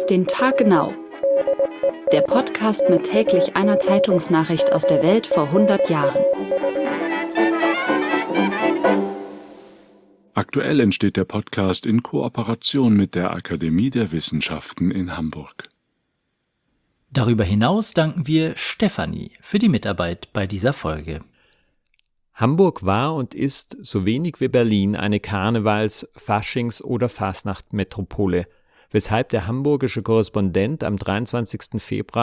Auf den Tag genau. Der Podcast mit täglich einer Zeitungsnachricht aus der Welt vor 100 Jahren. Aktuell entsteht der Podcast in Kooperation mit der Akademie der Wissenschaften in Hamburg. Darüber hinaus danken wir Stefanie für die Mitarbeit bei dieser Folge. Hamburg war und ist so wenig wie Berlin eine Karnevals-, Faschings- oder Fasnacht-Metropole, weshalb der hamburgische Korrespondent am 23. Februar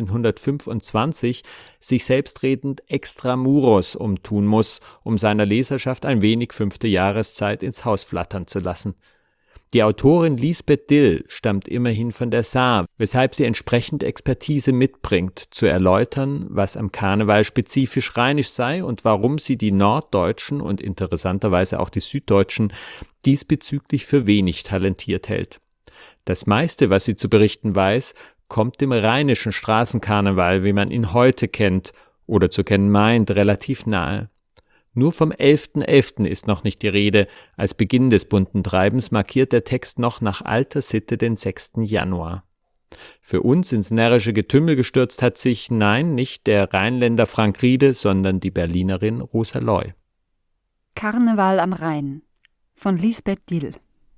1925 sich selbstredend extramuros umtun muss, um seiner Leserschaft ein wenig 5. Jahreszeit ins Haus flattern zu lassen. Die Autorin Lisbeth Dill stammt immerhin von der Saar, weshalb sie entsprechend Expertise mitbringt, zu erläutern, was am Karneval spezifisch rheinisch sei und warum sie die Norddeutschen und interessanterweise auch die Süddeutschen diesbezüglich für wenig talentiert hält. Das meiste, was sie zu berichten weiß, kommt dem rheinischen Straßenkarneval, wie man ihn heute kennt oder zu kennen meint, relativ nahe. Nur vom 11.11. ist noch nicht die Rede. Als Beginn des bunten Treibens markiert der Text noch nach alter Sitte den 6. Januar. Für uns ins närrische Getümmel gestürzt hat sich, nein, nicht der Rheinländer Frank Riede, sondern die Berlinerin Rosa Loy. Karneval am Rhein von Lisbeth Dill.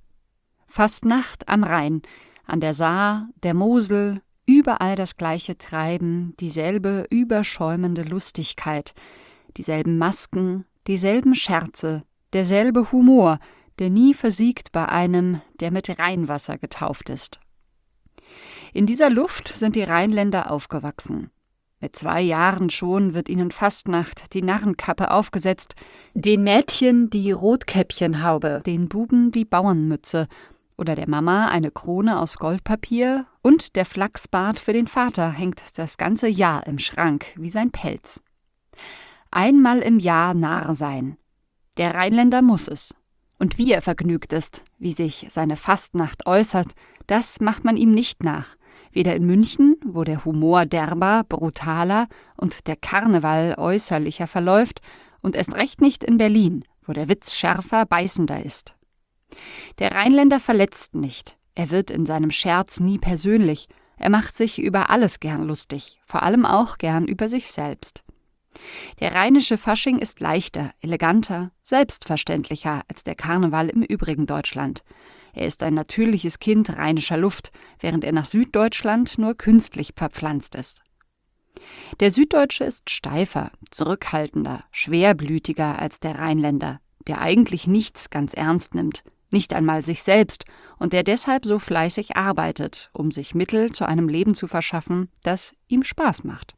Fastnacht am Rhein, an der Saar, der Mosel, überall das gleiche Treiben, dieselbe überschäumende Lustigkeit, dieselben Masken, dieselben Scherze, derselbe Humor, der nie versiegt bei einem, der mit Rheinwasser getauft ist. In dieser Luft sind die Rheinländer aufgewachsen. Mit 2 Jahren schon wird ihnen Fastnacht die Narrenkappe aufgesetzt, den Mädchen die Rotkäppchenhaube, den Buben die Bauernmütze oder der Mama eine Krone aus Goldpapier und der Flachsbart für den Vater hängt das ganze Jahr im Schrank wie sein Pelz. Einmal im Jahr Narr sein. Der Rheinländer muss es. Und wie er vergnügt ist, wie sich seine Fastnacht äußert, das macht man ihm nicht nach. Weder in München, wo der Humor derber, brutaler und der Karneval äußerlicher verläuft, und erst recht nicht in Berlin, wo der Witz schärfer, beißender ist. Der Rheinländer verletzt nicht. Er wird in seinem Scherz nie persönlich. Er macht sich über alles gern lustig, vor allem auch gern über sich selbst. Der rheinische Fasching ist leichter, eleganter, selbstverständlicher als der Karneval im übrigen Deutschland. Er ist ein natürliches Kind rheinischer Luft, während er nach Süddeutschland nur künstlich verpflanzt ist. Der Süddeutsche ist steifer, zurückhaltender, schwerblütiger als der Rheinländer, der eigentlich nichts ganz ernst nimmt, nicht einmal sich selbst, und der deshalb so fleißig arbeitet, um sich Mittel zu einem Leben zu verschaffen, das ihm Spaß macht.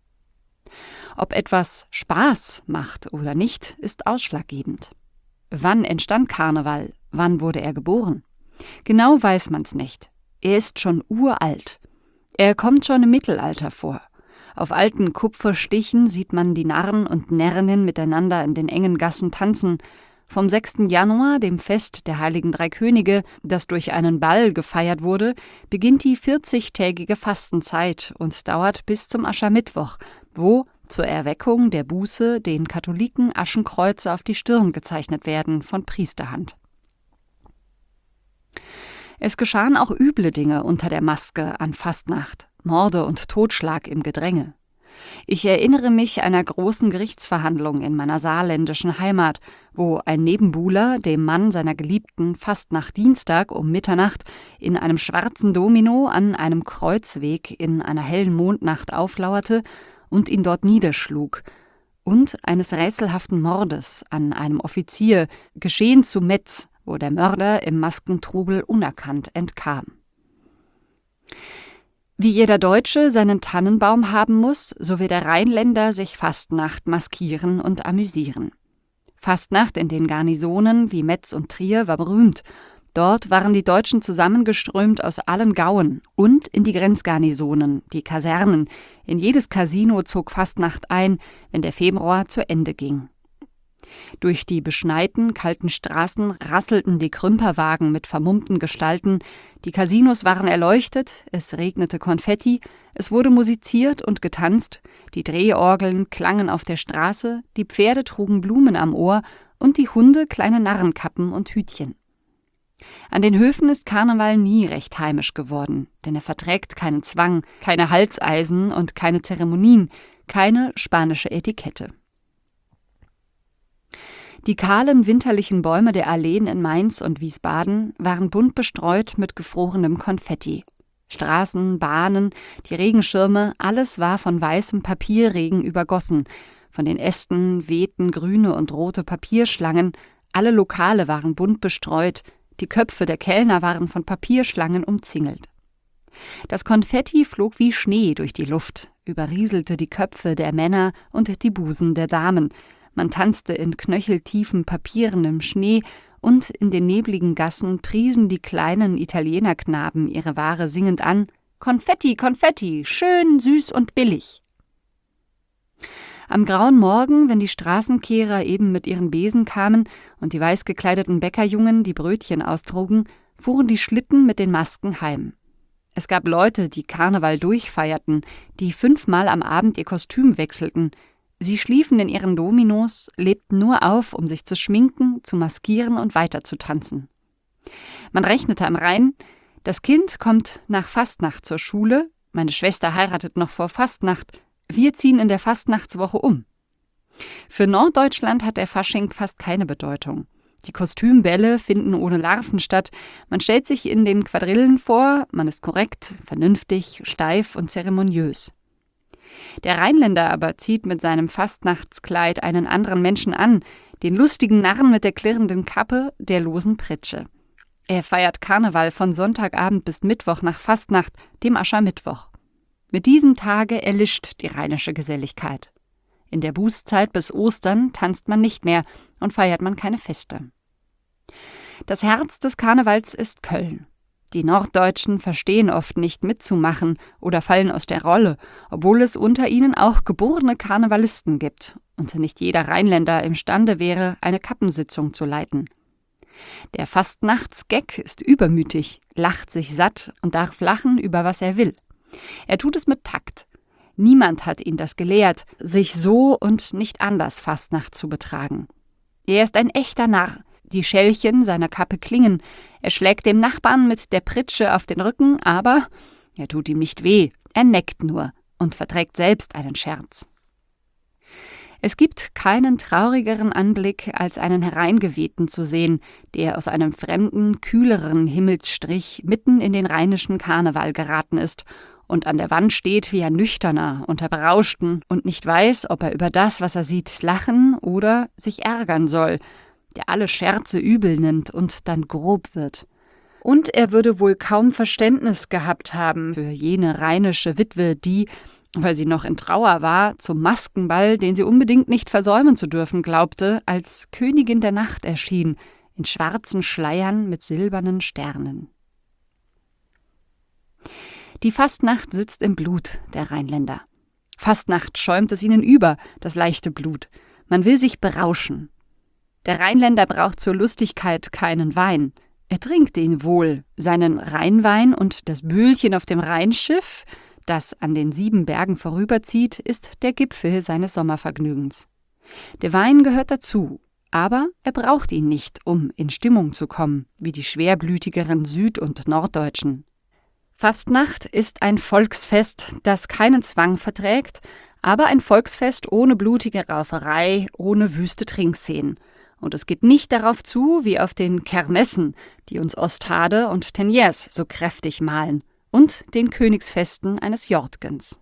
Ob etwas Spaß macht oder nicht, ist ausschlaggebend. Wann entstand Karneval? Wann wurde er geboren? Genau weiß man's nicht. Er ist schon uralt. Er kommt schon im Mittelalter vor. Auf alten Kupferstichen sieht man die Narren und Närrinnen miteinander in den engen Gassen tanzen. Vom 6. Januar, dem Fest der Heiligen Drei Könige, das durch einen Ball gefeiert wurde, beginnt die 40-tägige Fastenzeit und dauert bis zum Aschermittwoch, wo zur Erweckung der Buße den Katholiken Aschenkreuze auf die Stirn gezeichnet werden von Priesterhand. Es geschahen auch üble Dinge unter der Maske an Fastnacht, Morde und Totschlag im Gedränge. Ich erinnere mich einer großen Gerichtsverhandlung in meiner saarländischen Heimat, wo ein Nebenbuhler dem Mann seiner Geliebten fast nach Dienstag um Mitternacht in einem schwarzen Domino an einem Kreuzweg in einer hellen Mondnacht auflauerte und ihn dort niederschlug, und eines rätselhaften Mordes an einem Offizier, geschehen zu Metz, wo der Mörder im Maskentrubel unerkannt entkam. Wie jeder Deutsche seinen Tannenbaum haben muss, so will der Rheinländer sich Fastnacht maskieren und amüsieren. Fastnacht in den Garnisonen wie Metz und Trier war berühmt. Dort waren die Deutschen zusammengeströmt aus allen Gauen und in die Grenzgarnisonen, die Kasernen. In jedes Casino zog Fastnacht ein, wenn der Februar zu Ende ging. Durch die beschneiten, kalten Straßen rasselten die Krümperwagen mit vermummten Gestalten, die Casinos waren erleuchtet, es regnete Konfetti, es wurde musiziert und getanzt, die Drehorgeln klangen auf der Straße, die Pferde trugen Blumen am Ohr und die Hunde kleine Narrenkappen und Hütchen. An den Höfen ist Karneval nie recht heimisch geworden, denn er verträgt keinen Zwang, keine Halseisen und keine Zeremonien, keine spanische Etikette. Die kahlen winterlichen Bäume der Alleen in Mainz und Wiesbaden waren bunt bestreut mit gefrorenem Konfetti. Straßen, Bahnen, die Regenschirme, alles war von weißem Papierregen übergossen. Von den Ästen wehten grüne und rote Papierschlangen, alle Lokale waren bunt bestreut, die Köpfe der Kellner waren von Papierschlangen umzingelt. Das Konfetti flog wie Schnee durch die Luft, überrieselte die Köpfe der Männer und die Busen der Damen. Man tanzte in knöcheltiefen Papieren im Schnee und in den nebligen Gassen priesen die kleinen Italienerknaben ihre Ware singend an: »Konfetti, Konfetti, schön, süß und billig.« Am grauen Morgen, wenn die Straßenkehrer eben mit ihren Besen kamen und die weiß gekleideten Bäckerjungen die Brötchen austrugen, fuhren die Schlitten mit den Masken heim. Es gab Leute, die Karneval durchfeierten, die 5-mal am Abend ihr Kostüm wechselten. Sie schliefen in ihren Dominos, lebten nur auf, um sich zu schminken, zu maskieren und weiter zu tanzen. Man rechnete am Rhein: Das Kind kommt nach Fastnacht zur Schule, meine Schwester heiratet noch vor Fastnacht, wir ziehen in der Fastnachtswoche um. Für Norddeutschland hat der Fasching fast keine Bedeutung. Die Kostümbälle finden ohne Larven statt, man stellt sich in den Quadrillen vor, man ist korrekt, vernünftig, steif und zeremoniös. Der Rheinländer aber zieht mit seinem Fastnachtskleid einen anderen Menschen an, den lustigen Narren mit der klirrenden Kappe, der losen Pritsche. Er feiert Karneval von Sonntagabend bis Mittwoch nach Fastnacht, dem Aschermittwoch. Mit diesem Tage erlischt die rheinische Geselligkeit. In der Bußzeit bis Ostern tanzt man nicht mehr und feiert man keine Feste. Das Herz des Karnevals ist Köln. Die Norddeutschen verstehen oft nicht mitzumachen oder fallen aus der Rolle, obwohl es unter ihnen auch geborene Karnevalisten gibt und nicht jeder Rheinländer imstande wäre, eine Kappensitzung zu leiten. Der Fastnachtsgag ist übermütig, lacht sich satt und darf lachen, über was er will. Er tut es mit Takt. Niemand hat ihn das gelehrt, sich so und nicht anders Fastnacht zu betragen. Er ist ein echter Narr. Die Schellchen seiner Kappe klingen. Er schlägt dem Nachbarn mit der Pritsche auf den Rücken, aber er tut ihm nicht weh. Er neckt nur und verträgt selbst einen Scherz. Es gibt keinen traurigeren Anblick, als einen Hereingewehten zu sehen, der aus einem fremden, kühleren Himmelsstrich mitten in den rheinischen Karneval geraten ist und an der Wand steht wie ein Nüchterner unter Berauschten und nicht weiß, ob er über das, was er sieht, lachen oder sich ärgern soll, der alle Scherze übel nimmt und dann grob wird. Und er würde wohl kaum Verständnis gehabt haben für jene rheinische Witwe, die, weil sie noch in Trauer war, zum Maskenball, den sie unbedingt nicht versäumen zu dürfen glaubte, als Königin der Nacht erschien, in schwarzen Schleiern mit silbernen Sternen. Die Fastnacht sitzt im Blut der Rheinländer. Fastnacht schäumt es ihnen über, das leichte Blut. Man will sich berauschen. Der Rheinländer braucht zur Lustigkeit keinen Wein. Er trinkt ihn wohl, seinen Rheinwein, und das Böhlchen auf dem Rheinschiff, das an den 7 Bergen vorüberzieht, ist der Gipfel seines Sommervergnügens. Der Wein gehört dazu, aber er braucht ihn nicht, um in Stimmung zu kommen, wie die schwerblütigeren Süd- und Norddeutschen. Fastnacht ist ein Volksfest, das keinen Zwang verträgt, aber ein Volksfest ohne blutige Rauferei, ohne wüste Trinkszenen. Und es geht nicht darauf zu, wie auf den Kermessen, die uns Ostade und Teniers so kräftig malen, und den Königsfesten eines Jortgens.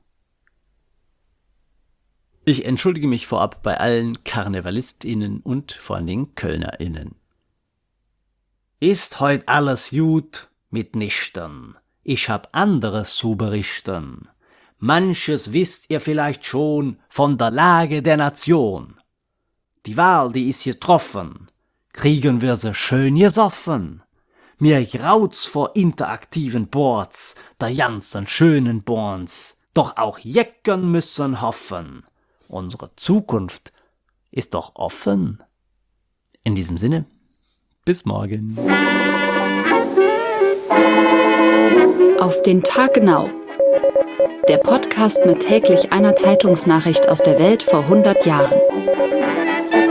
Ich entschuldige mich vorab bei allen KarnevalistInnen und vor allen Dingen KölnerInnen. Ist heut alles gut mitnichten? Ich hab anderes zu berichten. Manches wisst ihr vielleicht schon von der Lage der Nation. Die Wahl, die ist getroffen. Kriegen wir sie schön gesoffen. Mir graut's vor interaktiven Boards, der ganzen schönen Borns. Doch auch Jecken müssen hoffen. Unsere Zukunft ist doch offen. In diesem Sinne, bis morgen. Auf den Tag genau. Der Podcast mit täglich einer Zeitungsnachricht aus der Welt vor 100 Jahren.